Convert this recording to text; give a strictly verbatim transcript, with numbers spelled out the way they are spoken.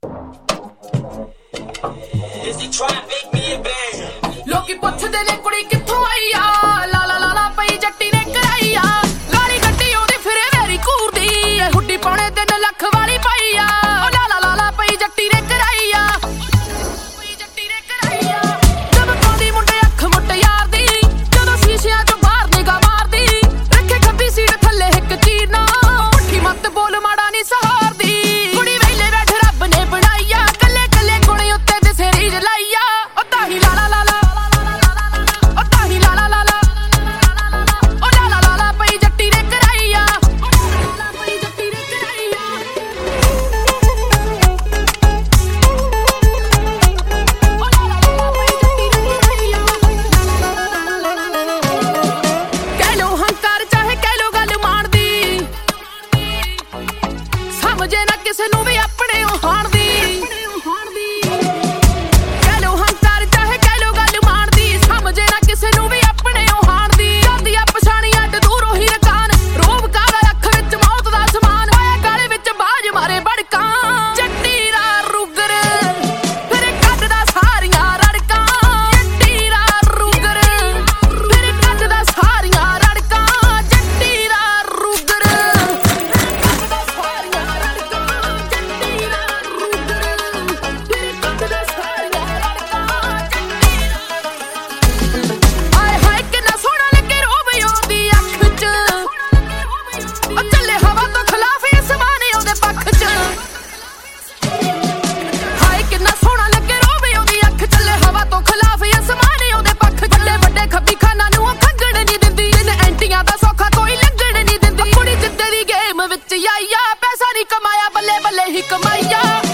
ਲੋਕੀ ਪੁੱਛਦੇ ਨੇ ਕੁੜੀ ਕਿੱਥੋਂ ਆਈ ਆ, ਲਾਲਾ ਲਾਲਾ ਪਈ ਜੱਟੀ ਨੇ ਕਰਾਈ ਆ, ਗਾਲੀ ਗੱਡੀ ਉਹਦੀ ਫਿਰੇ ਮੇਰੀ ਘੂਰਦੀ, ਹੁੱਡੀ ਪੌਣੇ ਤਿੰਨ ਲੱਖ ਵਾਲੀ ਪਾਈ ਆ, ਉਹ ਲਾਲਾ ਲਾਲਾ ਪਈ ਜੱਟੀ ਨੇ ਕਰਾਈ ਆ, ਪਈ ਜੱਟੀ ਨੇ ਕਰਾਈ ਆ। ਜਦ ਪਾਉਂਦੀ ਮੁੰਡੇ ਅੱਖ ਮੁੱਟ ਯਾਰਦੀ, ਜਦੋਂ ਸ਼ੀਸ਼ਿਆਂ ਚੋਂ ਬਾਹਰ ਨਿਗਾਹ ਮਾਰਦੀ, ਰੱਖੇ ਖੱਬੀ ਸੀਟ ਥੱਲੇ ਇੱਕ ਚੀਰਨਾ, ਪੁੱਠੀ ਮੱਤ ਬੋਲ ਮਾੜਾ ਨੀ ਸਹਾਰਦੀ, ਕੁੜੀ ਵੇਲੇ ਬੈਠ ਰੱਬ ਨੇ ਬਣਾਈ ਆ, ਕੱਲੇ ਕੱਲੇ ਕੁੜੀ ਉੱਤੇ ਦਿਸੇ ਰੀਝ ਲਾਈ ਆ, ਉਹ ਤਾਂ ਹੀ ਲਾਲਾ ਲਾਲਾ ਸਮਝੇ ਨਾ ਕਿਸੇ ਨੂੰ ਵੀ ਆਪਣੇ ਉਹ ਹਾਣਦੀ, ਕਹਿ ਲੋ ਹੰਕਾਰ ਚਾਹੇ ਕਹਿ ਲੋ ਗੱਲ ਮਾਣਦੀ, ਸਮਝੇ ਨਾ ਕਿਸੇ ਨੂੰ ਵੀ ਆਪਣੇ ਉਹ ਹਾਣਦੀ, ਜਾਂਦੀਆਂ ਪਛਾਣੀਆਂ ਤੇ ਦੂਰੋਂ ਹੀ ਰਕਾਨ, ਰੋਬ ਕਾਲਾ ਅੱਖ ਵਿੱਚ ਮੌਤ ਦਾ ਸਮਾਨ, ਹੋਇਆ ਗਾਲੇ ਵਿੱਚ ਬਾਜ ਮਾਰੇ ਬੜਕਾਂ, ਜੱਟੀ ਰਾ ਰੁਗਰ ਫਿਰ ਕੱਢਦਾ ਸਾਰੀਆਂ ਰੜਕਾਂ, ਜੱਟੀ ਰਾ ਰੁਗਰ ਫਿਰ ਕੱਢਦਾ ਸਾਰੀਆਂ ਰੜਕਾਂ, ਜੱਟੀ ਰਾ ਰੁਗਰ ਪੈਸਾ ਨਹੀਂ ਕਮਾਇਆ ਬੱਲੇ ਬੱਲੇ ਹੀ ਕਮਾਇਆ।